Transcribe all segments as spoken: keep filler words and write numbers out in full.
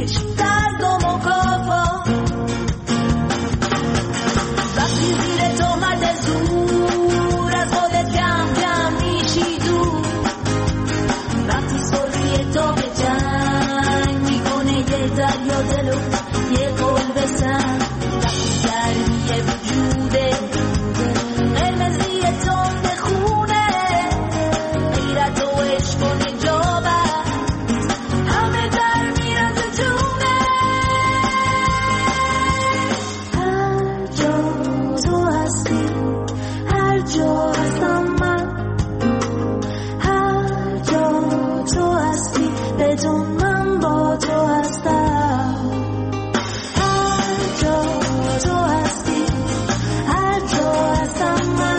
عشق درد و مکافات. وقتی زیر تهمت زور از خودت کم کم میشی دور، وقتی سرخی تو به جنگ میکنه یه دریا دلو یه قلب سنگ، وقتی گرمی وجوده قرمزی تند خونه غیرت و عشق و نجابت همه در میرن تو جونه. هر جا تو هستی هر جا هستم من، هر جا تو هستی بدون من با تو هستم. هر جا تو هستی هر جا هستم من،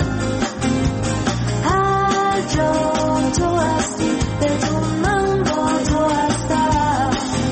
هر جا تو هستی بدون من با تو هستم.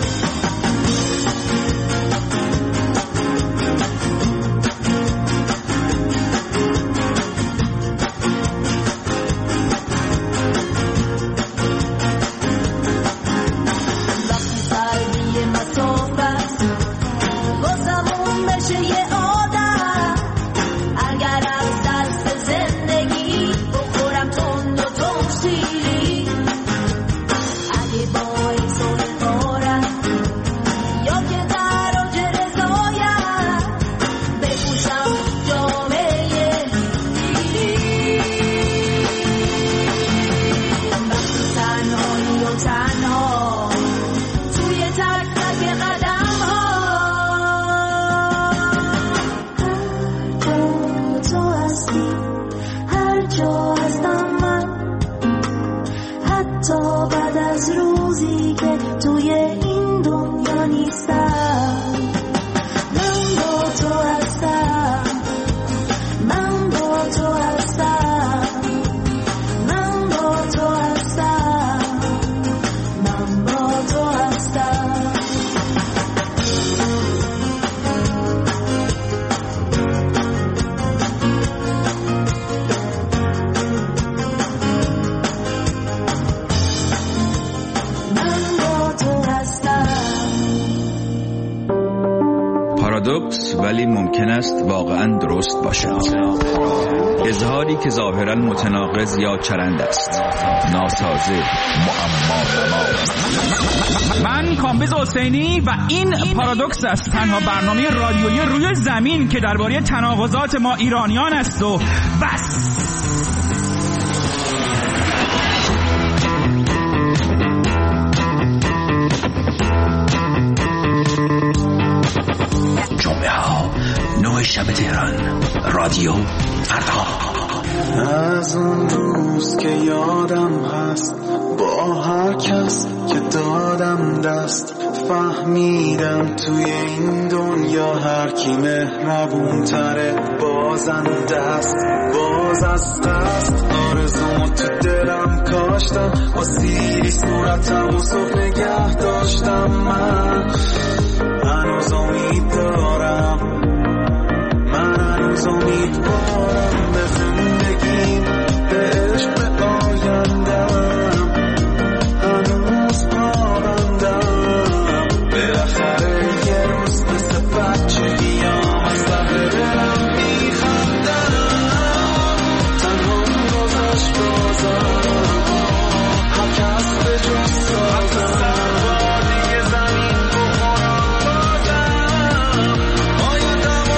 وقتی سردی مسافت واسمون بشه یه عادت، اگر از دست زندگی بخورم تند و تفصیلی، اگه باعث و غارت یا که در اوج رضایت بپوشم جامعه دیلی. وقتی تنهایی و تنها توی تک تک قدم ها، هر جا تو هستی هر جا هستم من، حتی بعد از روزی که توی این دنیا نیستم. من با تو هستم، من با تو هستم، من با تو هستم، من با تو هستم. من با تو هستم. پارادوکس ولی ممکن است واقعا درست باشد. اظهاری که ظاهرا متناقض یا چرند است، ناسازه، معما نما. من کامبیز حسینی و این پارادوکس است، تنها برنامه رادیویی روی زمین که درباره تناقضات ما ایرانیان است و بس. جمعه ها نه شب تهران، رادیو فردا. از اون روز که یادم هست با هر کس که دادم دست، فهمیدم توی این دنیا هر کی مهربون تره بازنده است. باز از قصد آرزومو تو دلم کاشتم، با سیری صورتم و صبح نگه داشتم. من هنوز امید دارم، من هنوز امید دارم به زندگیم، به عشق، به آیندم. هنوز پابندم، بالاخره یه روز مثل بچگیام از ته دلم میخندم. تنها گذشت بازم، هر کس به جز سازم. وادی زمین بخورم بازم، آیندمو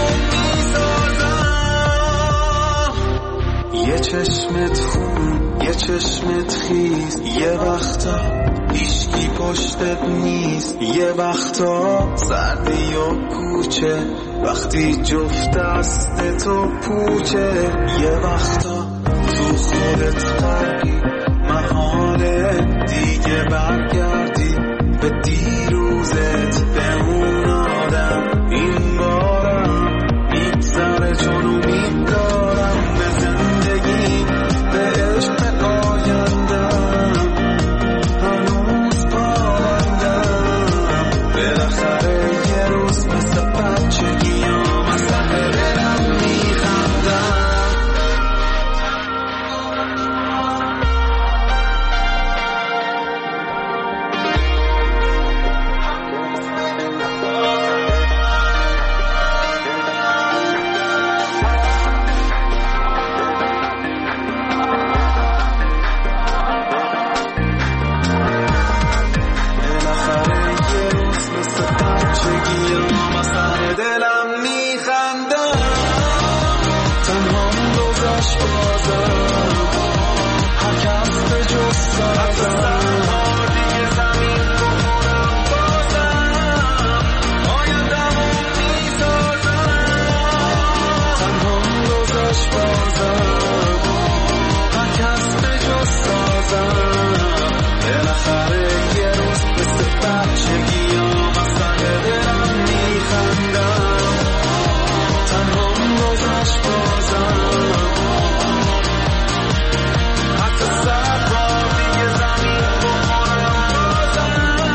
میسازم. یه چشمت خون، یه چشمت خیز، یه وقتا هیچکی پشتت نیست. یه وقتا سردی و کوچه وقتی جفت دست تو پوچه. یه وقتا تو خودت غرقی، محاله دیگه برگردی به دیروزت، به اون آدم. این بارم میگذره چون امید دارم به زندگی، به عشق، به آیندم. هنوز پابندم، بالاخره یه روز مثل بچگیام از ته دلم میخندم. بچگیام از ته دلم میخندم تنهام گذشت بازم حتی صد بار دیگه زمین بخورم بازم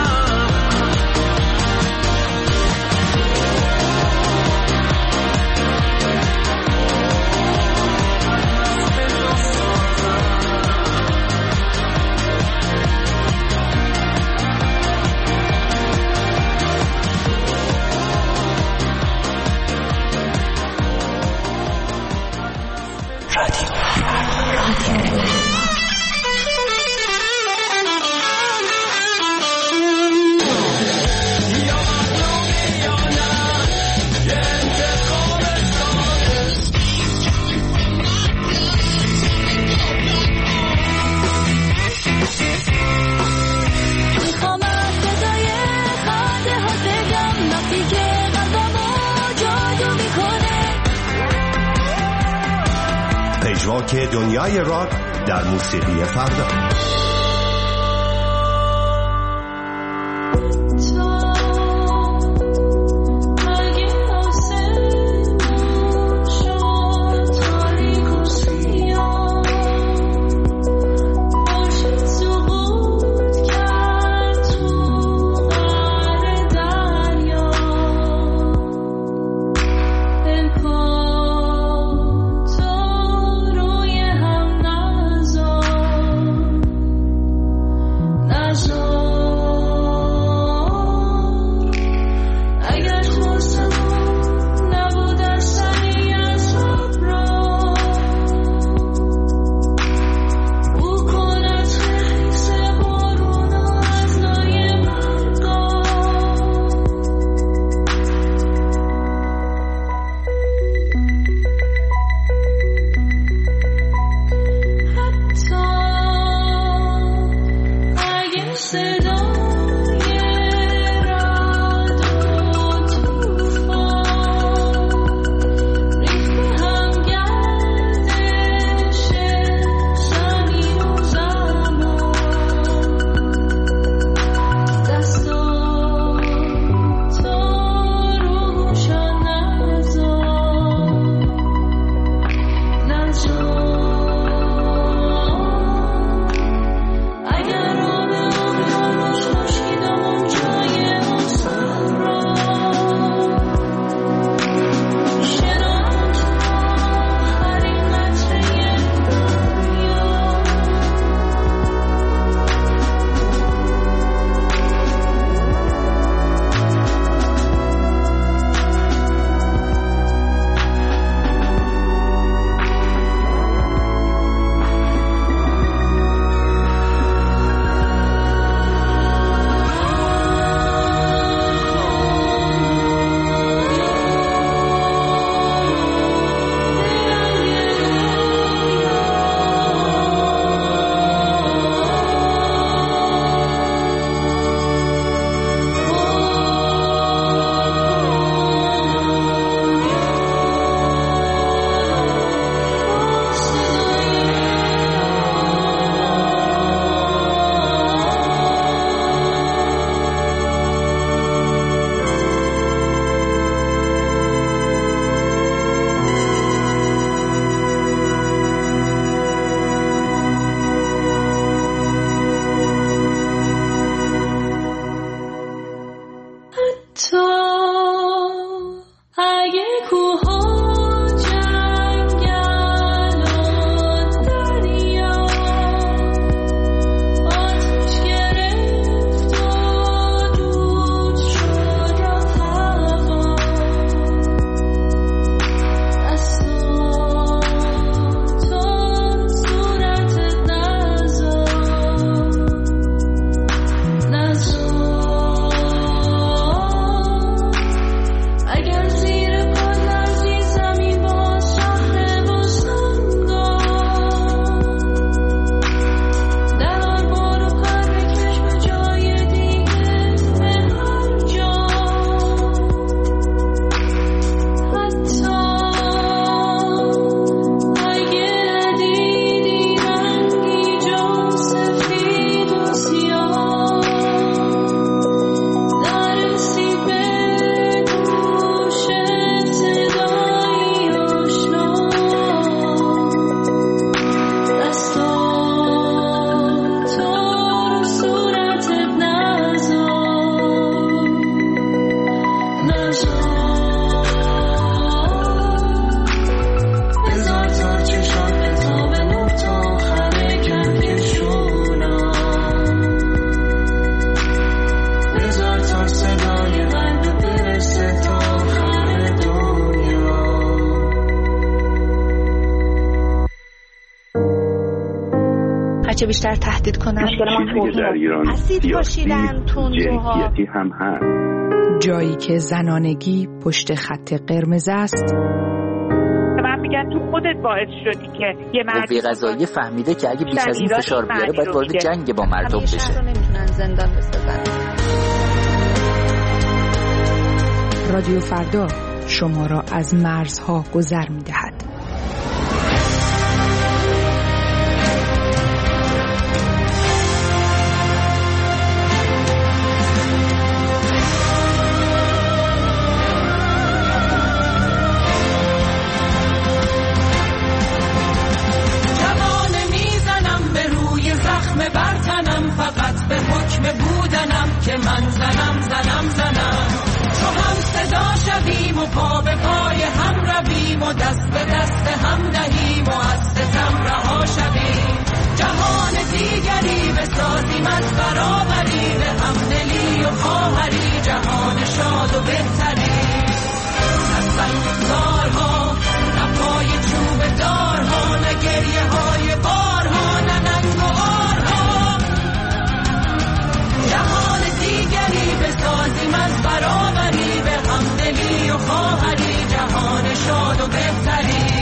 پژواک دنیای راک در موسیقی فردا. که بیشتر تهدید کنن. مشکل ما در ایران اسید پاشیدن، تندروها، جنسیتی هم هست. جایی که زنانگی پشت خط قرمز است. من میگم تو خودت باعث شدی که یه مرد قوه قضاییه فهمیده که اگه بیش از این فشار بیاره باید وارد جنگ با مردم بشه. همیشه رو نمیتونن زندان بسازن. رادیو فردا شما را از مرزها گذر می‌دهد. که من زنم زنم زنم تو هم صدا شویم و پا به پای هم رویم و دست به دست هم دهیم و از ستم رها شویم. جهان دیگری بسازیم از برابری به همدلی و خواهری، جهان شاد و بهتری. از سنگزارها نه پای چوب دارها، نه گریه های بارها، نه ننگ و آرها. جهان دیگری بسازیم از برابری به همدلی و خواهری، جهان شاد و بهتری.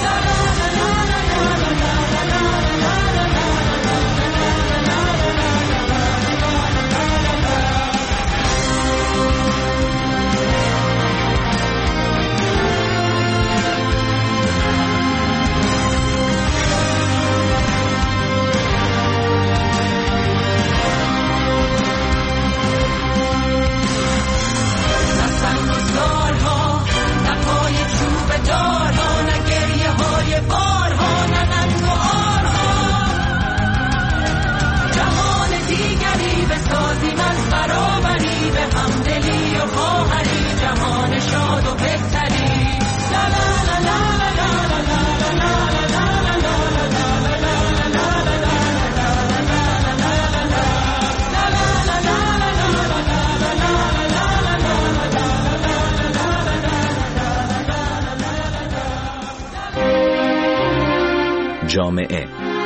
جامعه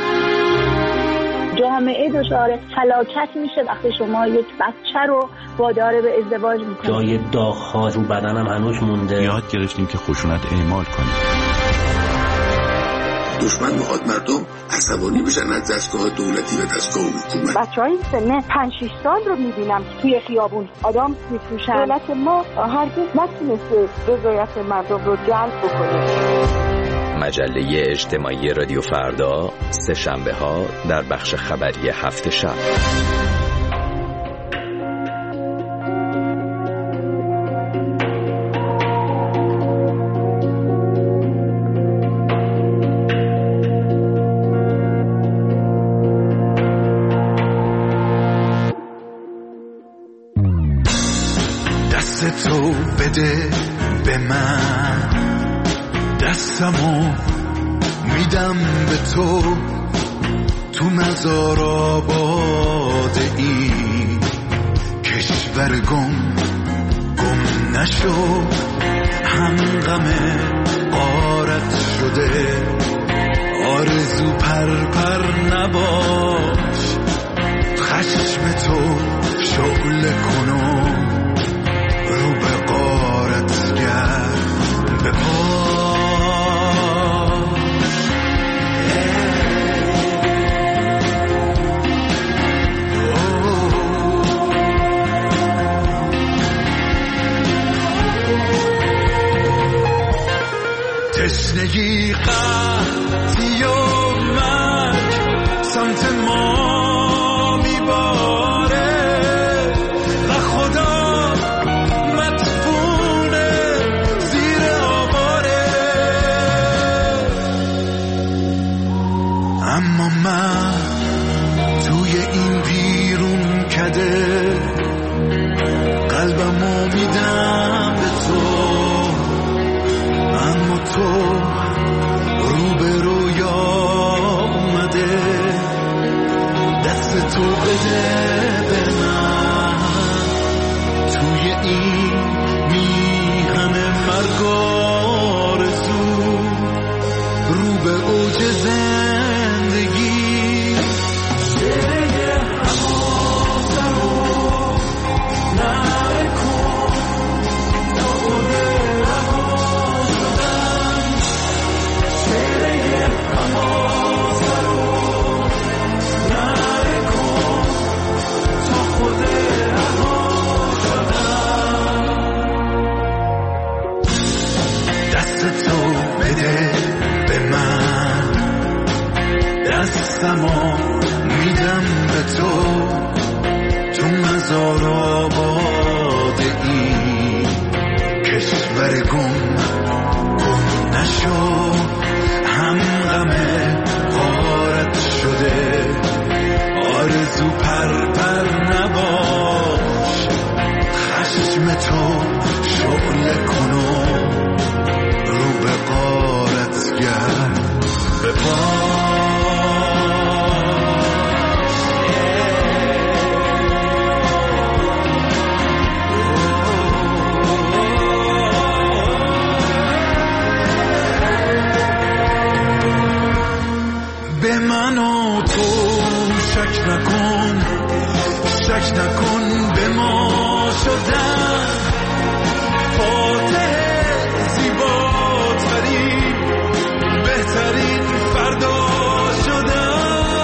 جامعه دچار هلاکت میشه وقتی شما یک بچه رو وادار به ازدواج میکنید. جای داغ‌ها رو بدنم هنوز مونده. یاد گرفتیم که خشونت اعمال کنیم. دشمن میخواد مردم عصبانی بشن از دستگاه دولتی و دستگاه حکومت. بچهای سن پنج شش سال رو میبینم که توی خیابون آدم میفروشن. دولت ما هرگز نتونسته رضایت مردم رو جلب بکنه. مجله اجتماعی رادیو فردا سه شنبه ها در بخش خبری هفت شب. دست تو بده به من، دستمو میدم به تو، تو مزار آباد این کشور گم گم نشو. هم غم غارت شده آرزو پر پر نباش، خشم تو شعله کنو رو به غارت گرد به پا. تشنگی قحطی و مرگ سمت ما میباره و خدا مدفونه زیر آواره، اما من توی این بیرون کده قلبمو میدم به تو، اما تو رو به رویا اومده، دست تو بده به من توی این میهن مرگ آرزو، رو به اوج زندگی گم گم نشو، هم غم غارت شده، آرزو پر پر نباش، خشم تو شعله کنو رو به غارت گرد به پا. به من و تو شک نکن، شک نکن به ما شدن، فاتح زیباترین بهترین فردا شدن.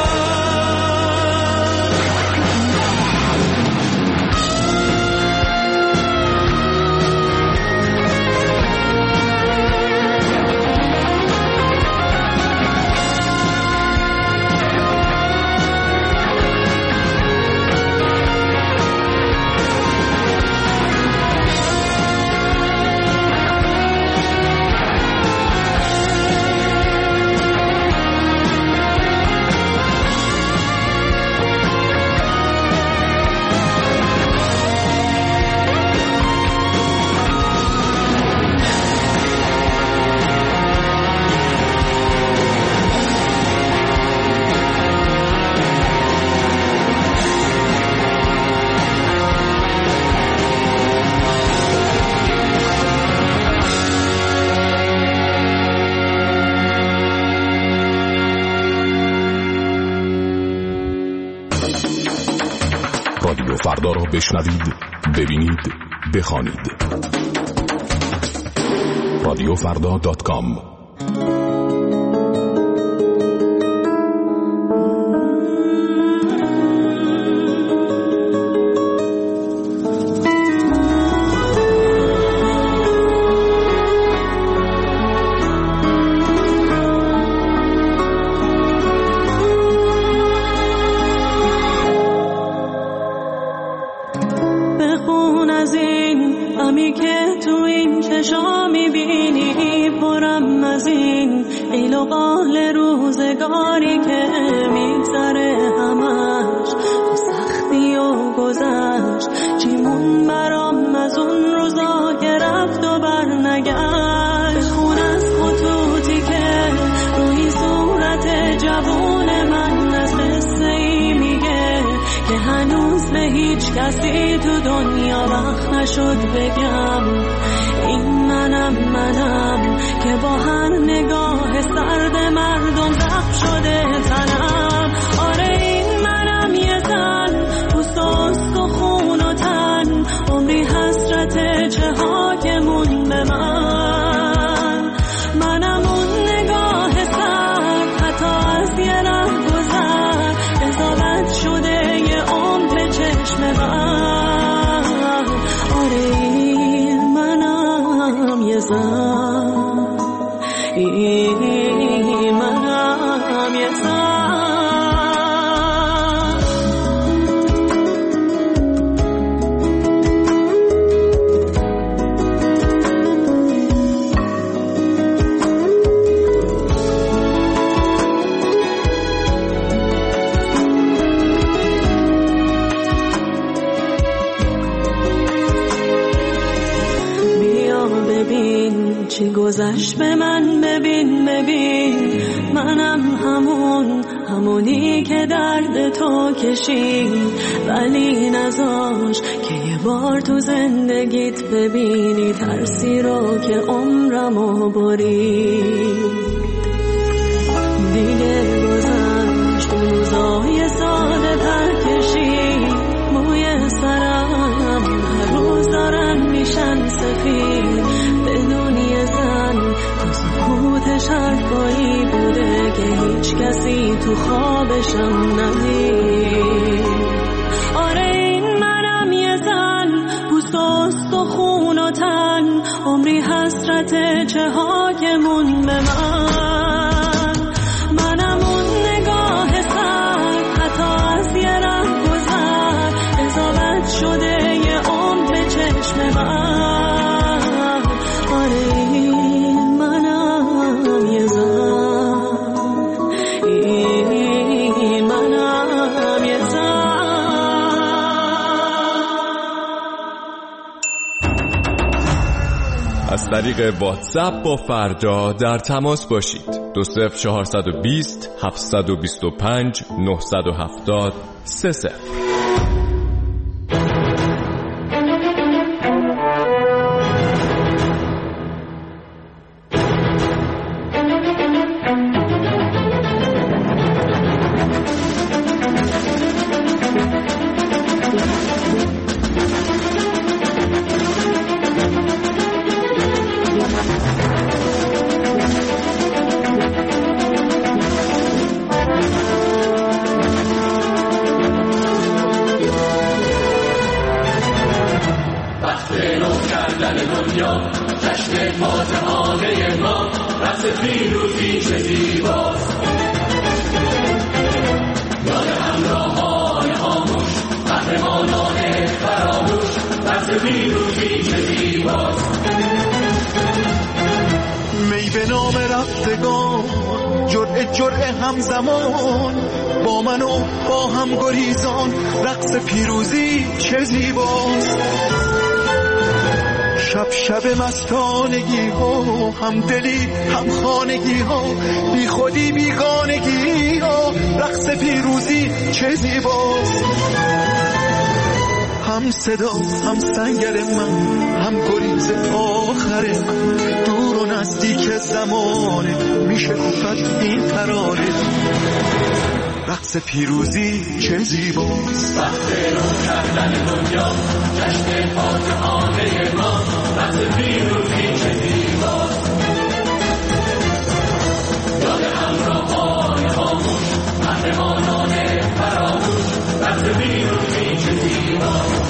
رادیو فردا را بشنوید، ببینید، بخوانید. رادیو فردا دات کام. کسی تو دنیا وقت نشد بگم این منم منم که با هر نگاه سرد مردم زخم شده تنم. آره این منم یه زن پوست و استخون و تن، عمری حسرت چه ها که مون به من. منم اون نگاه سرد حتی از یه ره گذر، قضاوت شده یه عمر چشم من. آره این منم یه زن، این منم یه زن. چی گذشت به من ببین ببین، منم همون همونی که درد تو کشید، ولی نذاش که یه بار تو زندگیت ببینی ترسی رو که عمرمو برید. دیگه گذشت اون روزای ساده پر کشید، موی سرم هر روز دارن میشن سفید. بدون یه زن تو سکوتش حرفایی بوده که هیچ کسی تو خوابشم ندید. آره این منم یه زن پوست و استخون و تن، عمری حسرت چه ها که مون به من. منم اون نگاه سر حتی از یه ره گذر، قضاوت شده یه عمر چشم من. از طریق واتساپ با فردا در تماس باشید. دو صفر چهارصد و بیست هفتصد و بیست و پنج نهصد و هفتاد سه صفر. می به نام رفتگان جرعه جرعه همزمان با من و با هم گریزان رقص پیروزی چه زیباست. شب شب مستانگی ها هم دلی هم خانگی ها بی خودی بیگانگی ها رقص پیروزی چه زیباست. هم صدا هم سنگر من هم گریز آخر من دور و نزدیک زمانه میشه گفت این ترانه رقص پیروزی چه زیباست. وقت رو کردن دنیا جشن فاتحانه ما رقص پیروزی چه زیباست. یاد همراهان خاموش قهرمانان فراموش رقص پیروزی چه زیباست.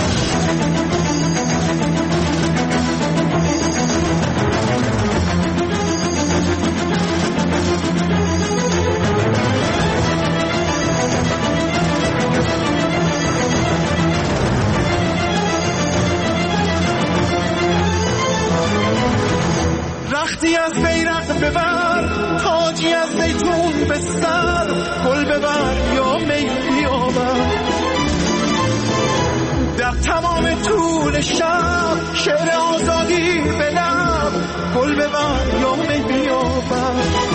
رختی از بیرق ببر تاجی از زیتون به سر گل ببر یا می بیاور در تمام طول شب شعر آزادی به لب گل ببر یا می بیاور.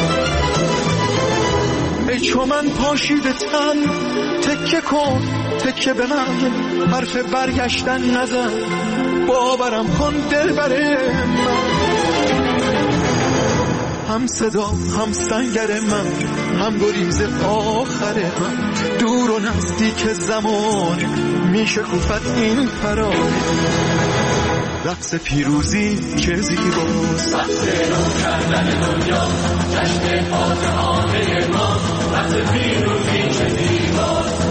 ای چو من پاشیده تن تکه کن تکه به من حرف برگشتن نزن باورم کن دل بر من. هم صدا هم سنگر من هم گریز آخر من دور و نزدیک زمان میشه گفت این فرانه رقص پیروزی چه زیباست. وقت رو کردن دنیا جشن فاتحانه ما رقص پیروزی چه زیباست.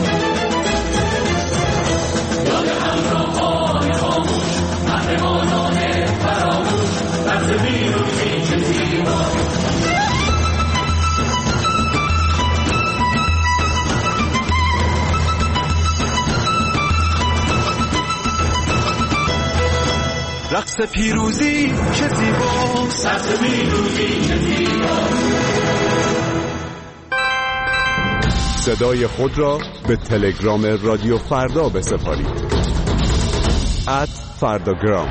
یاد همراهان خاموش قهرمانان فراموش رقص پیروزی چه زیباست. رقص پیروزی چه زیباست. رقص پیروزی چه زیباست. صدای خود را به تلگرام رادیو فردا بسپارید. ات فرداگرام.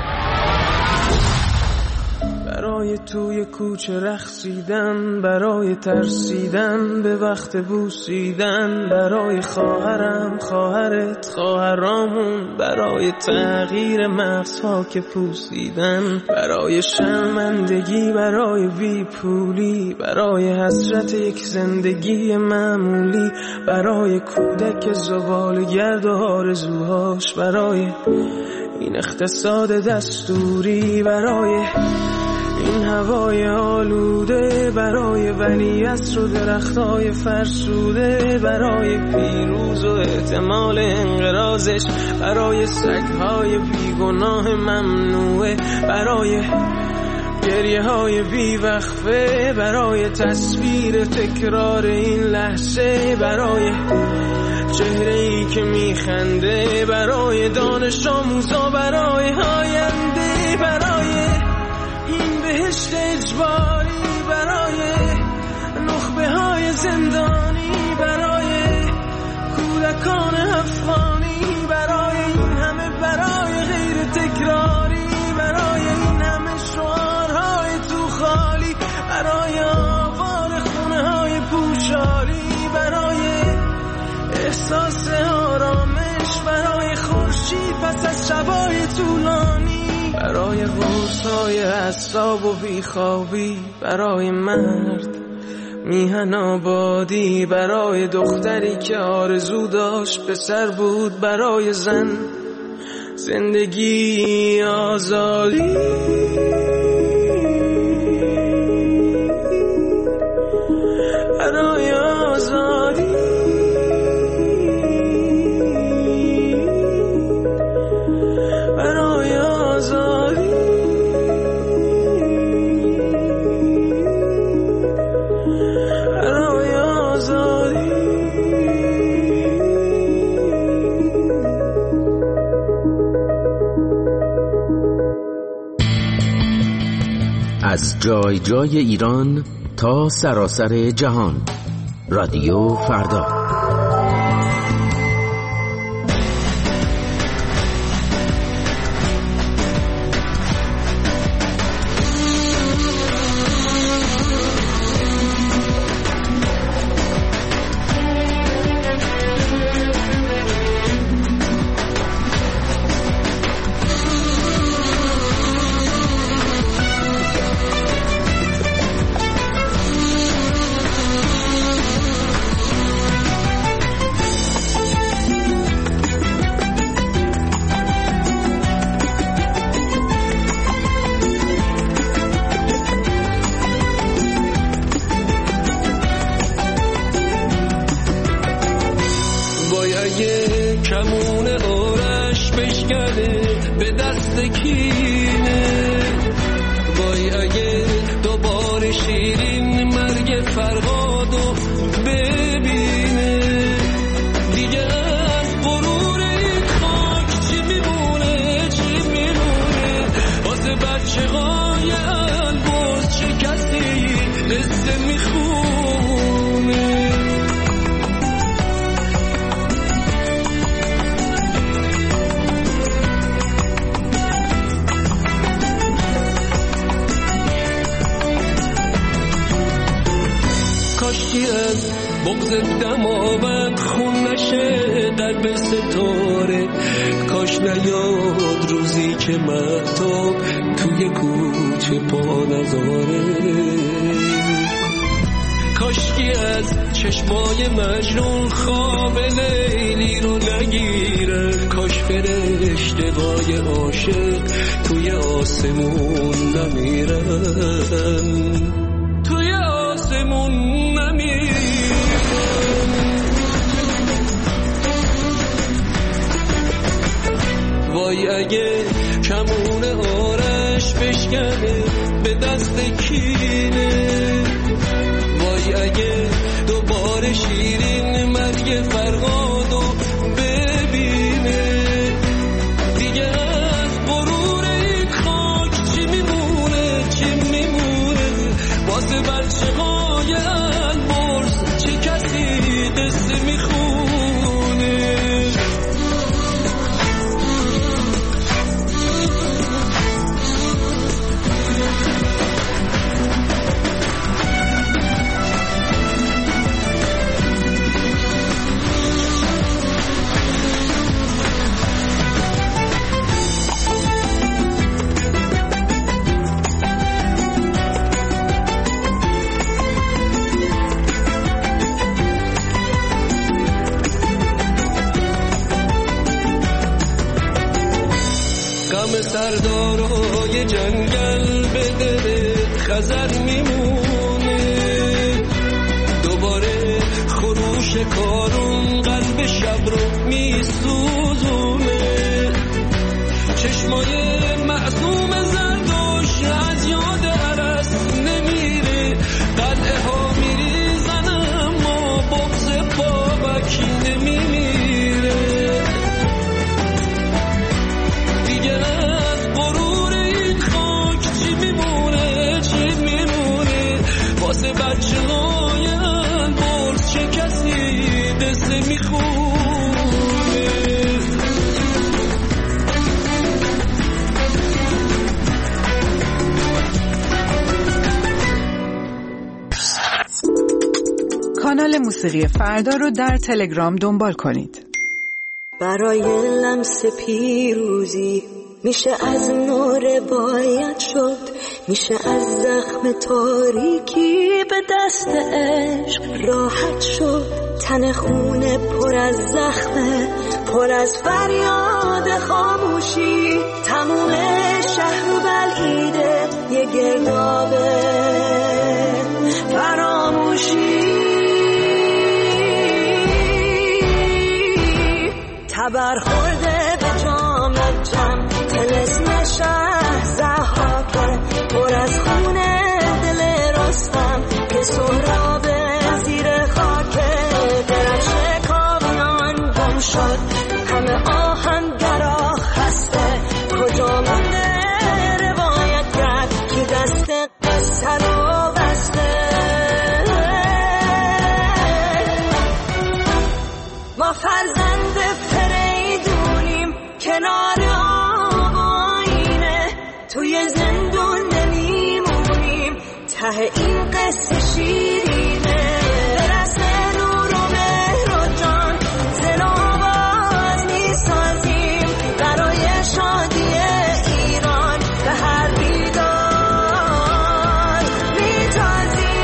برای توی کوچه رقصیدن، برای ترسیدن به وقت بوسیدن، برای خواهرم خواهرت خواهرامون، برای تغییر مغزها که پوسیدن، برای شرمندگی برای بی پولی، برای حسرت یک زندگی معمولی، برای کودک زبالگرد و آرزوهاش، برای این اقتصاد دستوری، برای این هوای آلوده، برای ولیعصر و درختای فرسوده، برای پیروز و احتمال انقراضش، برای سگهای بیگناه ممنوعه، برای گریه های بیوقفه، برای تصویر تکرار این لحظه، برای چهره ای که میخنده، برای دانش آموزا، برای آینده، برای این بهشت اجباری، برای نخبه های زندانی، برای کودکان افغانی، برای این همه برای غیر تکراری، برای این همه شو از شبای طولانی، برای غوصای عصاب و بیخوابی، برای مرد میهن آبادی، برای دختری که آرزو داشت پسر بود، برای زن زندگی آزادی، برای آزادی، برای آزادی، برای آزادی. از جای جای ایران تا سراسر جهان، رادیو فردا. کانال موسیقی فردا رو در تلگرام دنبال کنید. برای لمس پیروزی میشه از نور باید شد، میشه از زخم تاریکی به دست عشق راحت شد. تن خونه پر از زخمه، پر از فریاد خاموشی، تموم شهر و بلعیده یه گردابه فراموشی. تبر خورده به جام جم، طلسم شهر زحاکه، پر از خونه دل رستم که سهراب زیر خاکه. درفش کاویان گم شد، همه آهنگرا خسته، کجا مونده روایت کرد که دست قصه رو بسته. ما فرزند فریدونیم کنار آب آینه، توی زندون نمیمونیم ته این قصه شیرینه. برس نور و مهر و جان زن و آواز میسازیم برای شادی ایران، به هر بیدار میتازیم.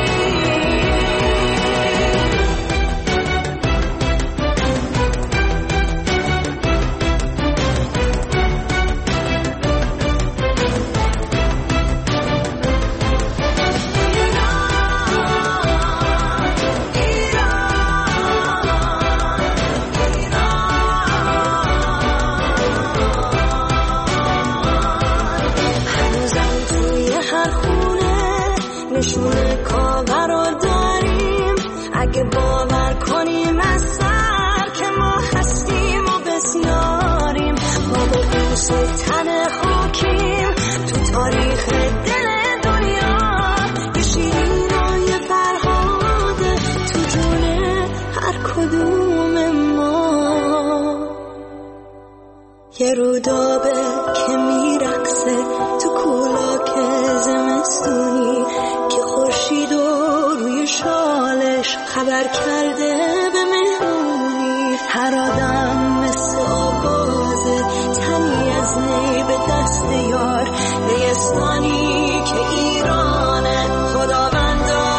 نشونه کاور رو داریم، اگه باور کنیم از سر که ما هستیم و بسیاریم. ما با بوس و تن خاکیم تو تاریخ دل دنیا، یه شیرین و یه فرهاده تو جون هر کدوم ما. یه رودابه که میرقصه تو کولاک زمستونی، که خورشید و روی شالش خبر کرده به مهمونی. هر آدم مثل آوازه، تنی از نی به دست یار، نیستانی که ایرانه خداوندا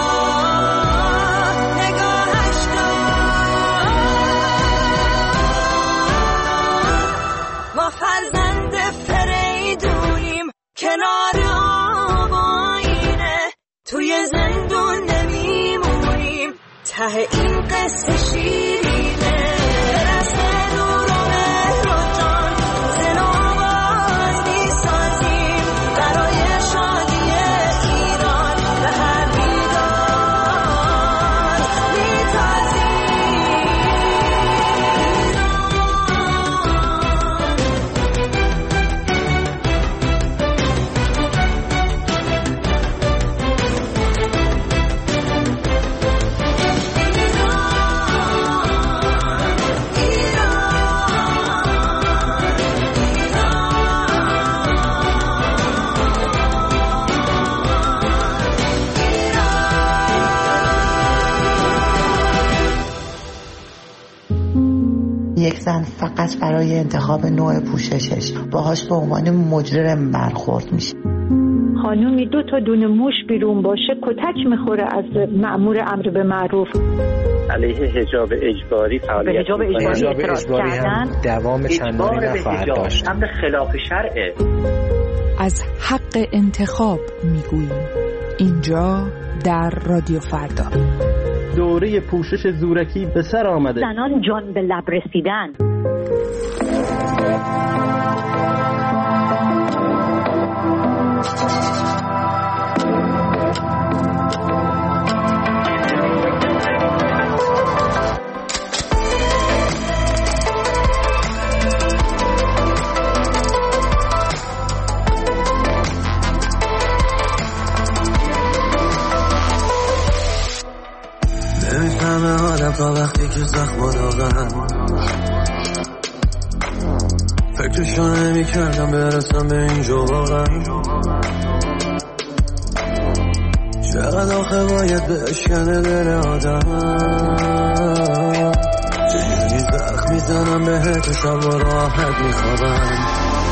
نگاهش دار. ما فرزند فریدونیم کنار آب آینه، توی زندون نمیمونیم ته این قصه شیرینه. برس نور و مهر و جان زن و آواز میسازیم برای شادی ایران، به هر بیدار میتازیم. یک زن فقط برای انتخاب نوع پوششش باهاش به عنوان مجرم برخورد میشه. خانومی دو تا دونه موش بیرون باشه کتک میخوره از مأمور امر به معروف. علیه حجاب اجباری فعالیت به حجاب اجباری اعتراض کردن، دوام چندانی نخواهد داشت. امر خلاف شرعه. از حق انتخاب میگوییم اینجا در رادیو فردا. دوره پوشش زورکی به سر آمده. زنان جان به لب رسیدن. نمیفهمه آدم تا وقتی که زخم و داغم، فکرشو نمی کردم برسم به اینجا واقعا. چقدر آخه باید بشکنه دل آدم، چجوری زخم میزنم بهت و شب راحت میخوابم.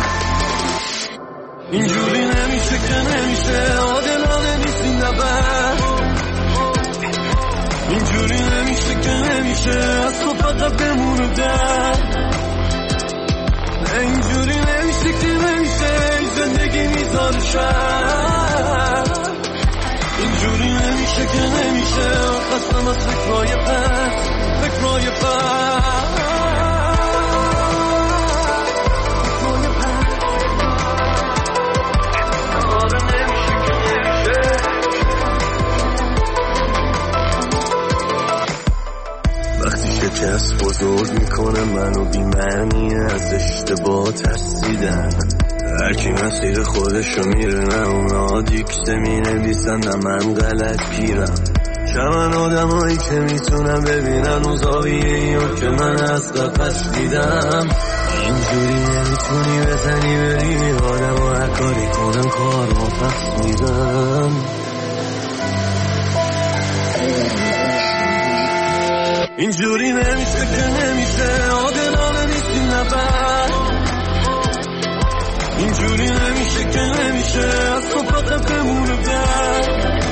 اینجوری نمیشه که نمیشه، عادلانه نیست این نبر. اینجوری نمیشه که نمیشه، از تو فقط بمونو در. اینجوری نمیشه که نمیشه، زندگی میذاره شر. اینجوری نمیشه که نمیشه، خستم از فکرهای پر، فکرهای پر. شکست بزرگ میکنه منو بی معنی، از اشتباه ترسیدن. هر کی مسیر خودشو میره، نه اونا دیکسه می نویسن نه من غلط پیرم. چمن آدم هایی که میتونم ببینن اون زاویه ایو که من از قفص دیدم. اینجوری نمیتونی بزنی بری آدم و هر کاری کنم کار رو پس میدم. اینجوری نمیشه که نمیشه، عادلانه نیست این نبر. اینجوری نمیشه که نمیشه، از تو فقط بمونه در.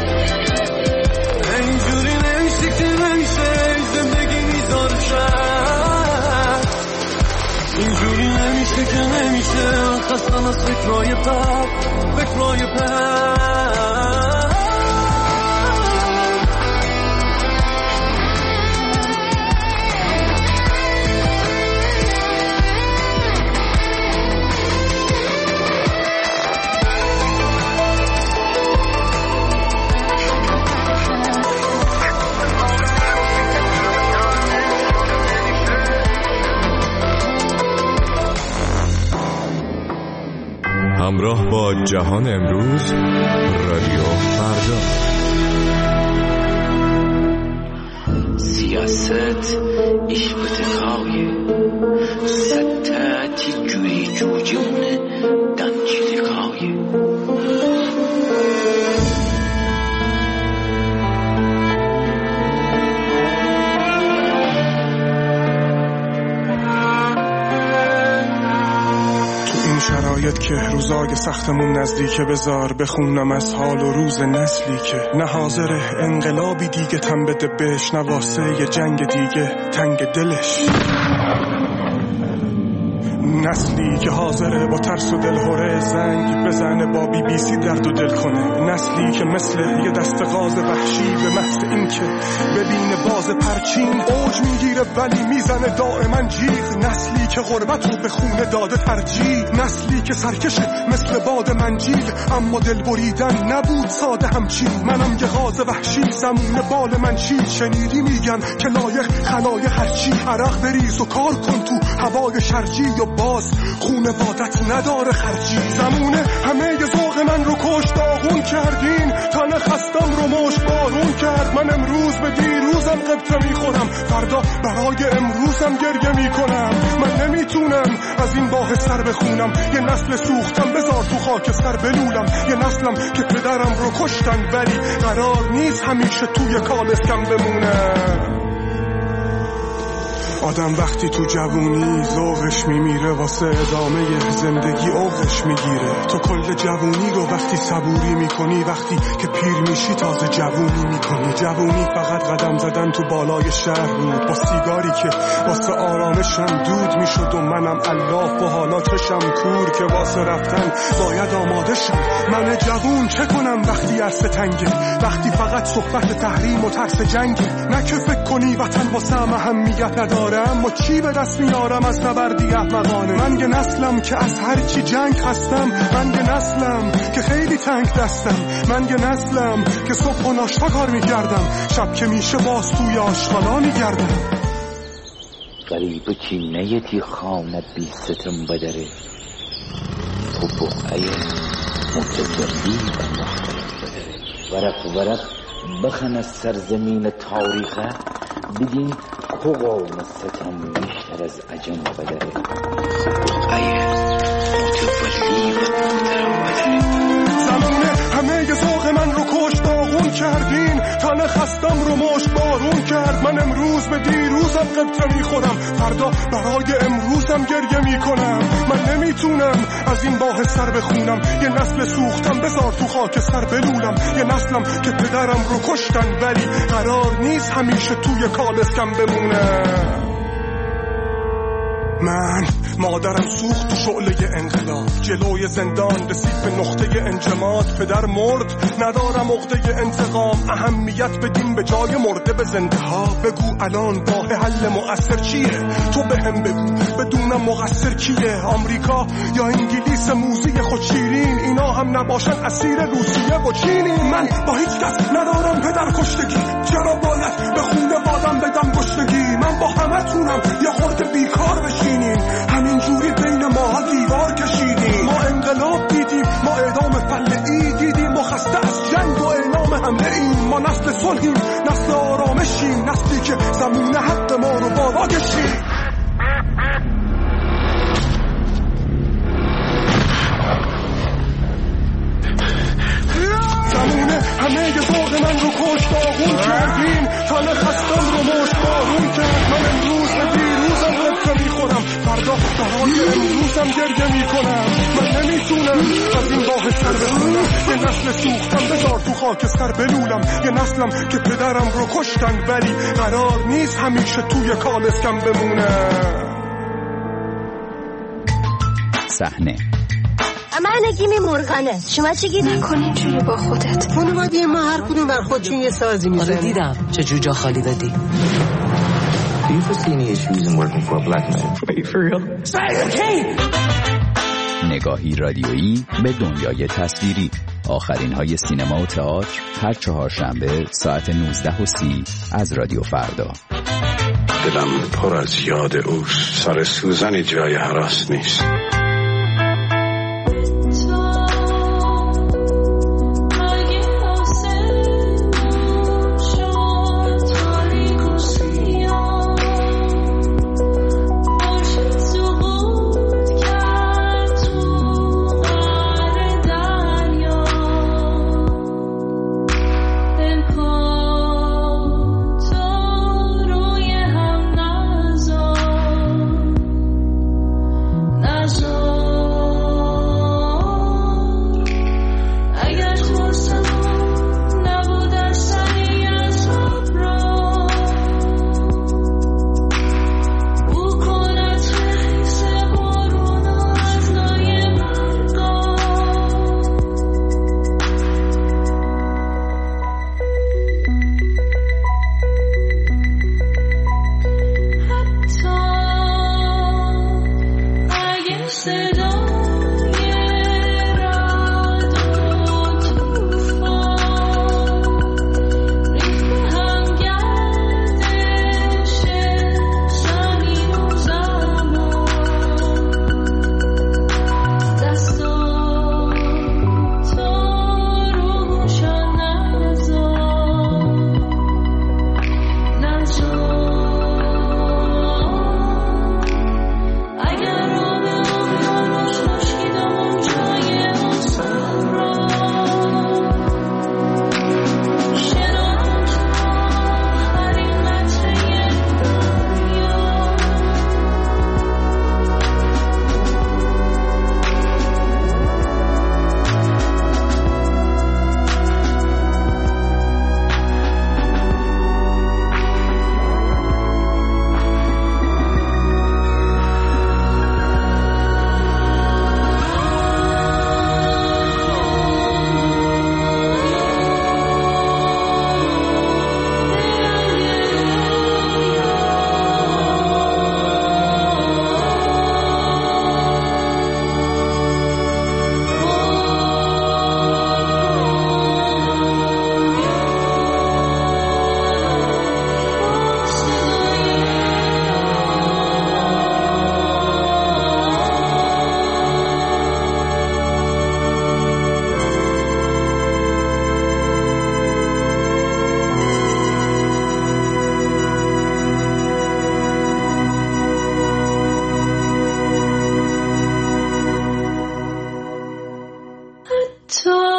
اینجوری نمیشه که نمیشه، زندگی میذاره شر. اینجوری نمیشه که نمیشه، خستم از فکرهای پر، فکرهای پر. همراه با جهان امروز، رادیو فردا. سیاست iş بتقاوی ستاتی جوری جوجونه دانچی تقاوی. شرایط که روزای سختمون نزدیکه، بذار بخونم از حال و روز نسلی که نه حاضر انقلابی دیگه تن بده بهش، نه واسه یه جنگ دیگه تنگ دلش. نسلی که حاضره با ترس و دلهوره زنگ بزنه، با بی بی سی درد و دل کنه. نسلی که مثل یه دست غاز وحشی به محض این که ببینه باز پرچین اوج میگیره ولی میزنه دائما جیغ. نسلی که غربت رو به خونه داده ترجیح. نسلی که سرکشه مثل باد منجیل، اما دل بریدن نبود ساده همچین. منم یه غاز وحشی زمون بال منشیل. شنیدی میگن که لایق خلایق هرچی، عرق بریز و کار کن تو هوای شرجی، و باز خونوادت نداره خرجی. زمونه همه ی ذوق من رو کش داغون کردین، تن خستم رو مشت بارون کرد. من امروز به دیروزم قبطه میخورم، فردا برای امروزم گریه میکنم. من نمیتونم از این باه سر بخونم، یه نسل سوختم بذار تو خاک سر بلولم. یه نسلم که پدرم رو کشتن ولی قرار نیست همیشه توی کالسکم بمونم. آدم وقتی تو جوونی ذوقش میمیره، واسه ادامه زندگی اوقش میگیره. تو کل جوونی رو وقتی صبوری میکنی، وقتی که پیر میشی تازه جوونی میکنی. جوونی فقط قدم زدن تو بالای شهر بود، با سیگاری که واسه آرامشم دود میشد و منم الاف و حالا چشم کور که واسه رفتن باید آماده شم. من جوون چه کنم وقتی عرصه تنگه، وقتی فقط صحبت تحریم و ترس جنگه. نه که فکر کنی وطن واسه اهمیت نداره، اما چی به دست میارم از نبردی احمقانه. من یه نسلم که از هر چی جنگ هستم، من یه نسلم که خیلی تنگ دستم، من یه نسلم که صبح و ناشتا کار میکردم، شب که میشه باز توی آشغالا میگردم. غریب که نیتی خانه بی ستم بدره، تو بقعه متجلی و مختلف بدره. ورق ورق بخن از سرزمین تاریخه، بگین که قوم ستم بیشتر از عجم بدره. بقعه متولی و مختلف بدره. زمونه همه ی ذوق من رو کش داغون کردین، تن خستم رو مشت بارون کرد. من امروز به دیروزم قبطه میخورم، فردا برای امروزم گریه میکنم. من نمیتونم از این باه سر بخونم، یه نسل سوختم بذار تو خاک سر بلولم. یه نسلم که پدرم رو کشتن ولی قرار نیست همیشه توی کالسکم بمونم. من مادرم سوخت تو شعله انقلاب، جلوی زندان رسید به نقطه انجماد. پدر مرد ندارم عقده انتقام، اهمیت بدیم به جای مرده به زنده ها. بگو الان راه حل مؤثر چیه؟ تو به هم بگو بدونم مقصر کیه؟ آمریکا یا انگلیس موزی خود شیرین، اینا هم نباشن اسیر روسیه و چینی. من با هیچ کس ندارم پدر کشتگی، چرا باید به خونه بادم بدم گشتگی؟ من با همه تونم یه خورده بیکار بشینیم، همین جوری بین ما دیوار کشیدیم. ما انقلاب دیدیم، ما اعدام فلعی دیدیم، ما خسته از جنگ و اعلام حمله ایم. ما نسل صلحیم، نسل آرامشیم، نسلی که زمین حق ما رو بالا کشیم. زمونه همه ی ذوق من رو کشت، آغون کردیم تن خستم رو مشت بارون کرد. من امروز به دیروزم قبطه میخورم، فردا برای امروزم گریه میکنم. من نمیتونم از این باه سر بخونم، یه نسل سوختم بذار تو خاک سر بلولم. یه نسلم که پدرم رو کشتن ولی قرار نیست همیشه توی کالسکم بمونم. صحنه من نگیمی مرغانه، شما چی گیدی؟ نکن اینجوری با خودت. خانوادی ما هر کدوم بر خودشون یه سازی میزنن. آره دیدم چه جوجا خالی دادی. Do you foresee any issues in working for a black man? Are you for real? نگاهی رادیویی به دنیای تصویری. آخرین های سینما و تئاتر هر چهارشنبه ساعت نوزده و سی از رادیو فردا. دلم پر از یاد اوست، سر سوزن جای هراس نیست.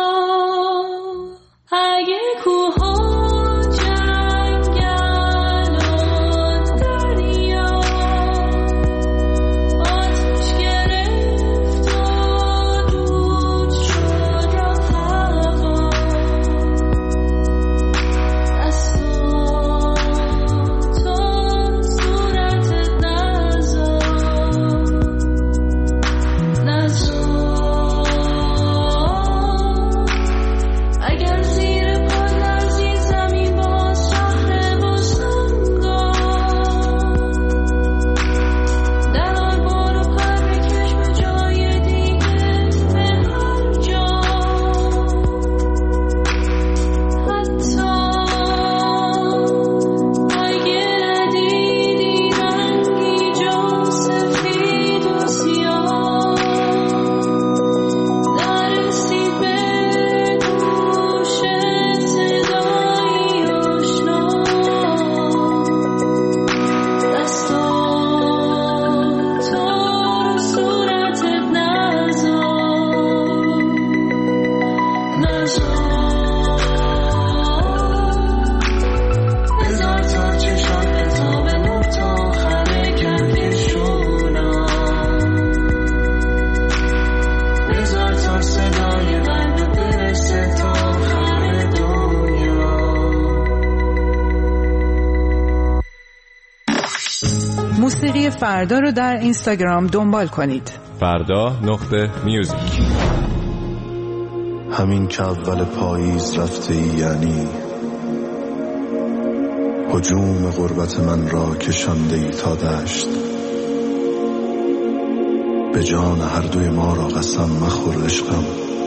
اگه کوها جنگل فردا رو در اینستاگرام دنبال کنید. فردا نقطه میوزیک. همین که اول پاییز رفته ای، یعنی هجوم غربت من را کشانده ای تا دشت. به جان هر دوی ما را قسم مخور عشقم،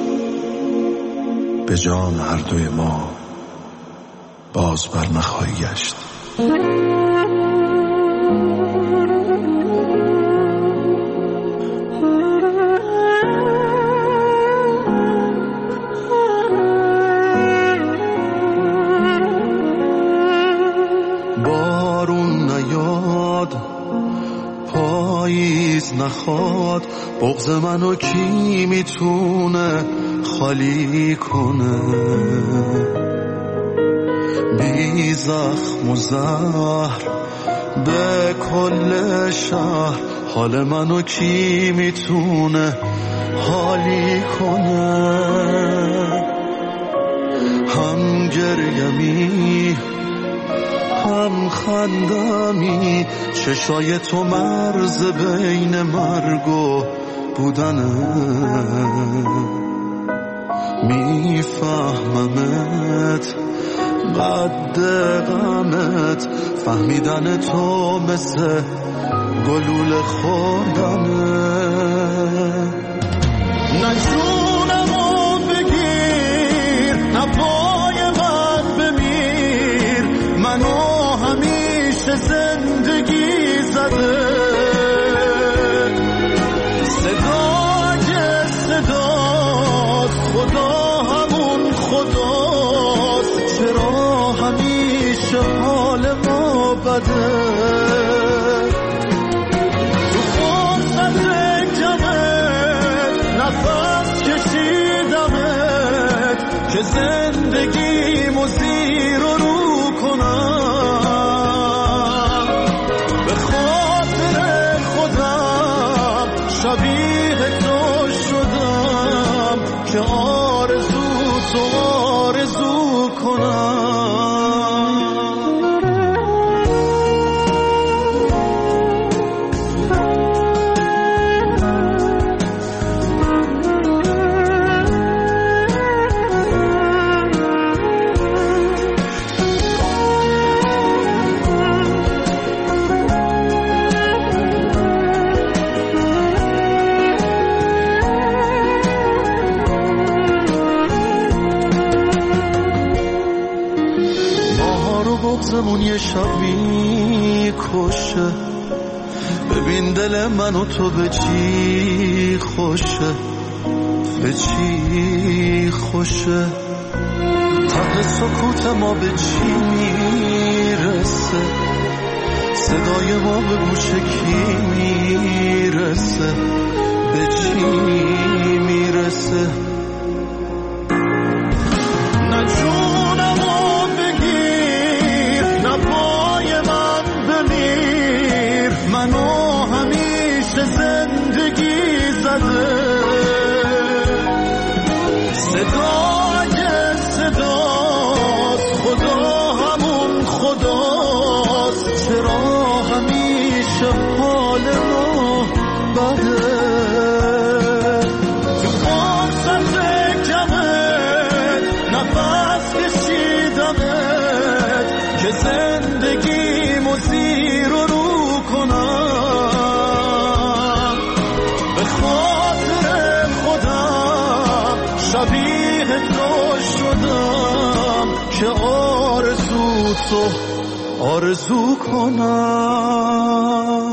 به جان هر دوی ما باز بر نخواهی گشت. بارون نیاد، پاییز نخواد، بغض منو کی میتونه خالی کنه؟ بی زخم و زهر به کل شهر، حال منو کی میتونه حالی کنه؟ هم گریمی هم خندمی، چشای تو مرز بین مرگ و بودنه. میفهممت قد غمت، فهمیدن تو مثل گلوله خوردنه. نه جونمو بگیر، نه پای من بمیر، منو همیشه زندگی زده. صدای صدات خدا همون خداست، چرا همیشه حال ما بده؟ تو فرصت کمت نفس کشیدمت که زندگیمو زیر و رو کنم. به خاطر خودم شبیه تو شدم که آرزو تو آرزو کنم. بغضمون یه شب میکشه، ببین دل من و تو به چی خوشه، به چی خوشه. ته سکوت ما به چی میرسه، صدای ما به گوش کی میرسه، به چی میرسه. نه جونمو بگیر، نه پای من بمیر، منو همیشه زندگی زده. صدای صدات خدا همون خداست، چرا همیشه حال ما بده؟ تو فرصت کمت نفس کشیدمت که زندگیمو زیر و رو کنم. به خاطر خودم شبیه تو شدم که آرزو تو آرزو کنم.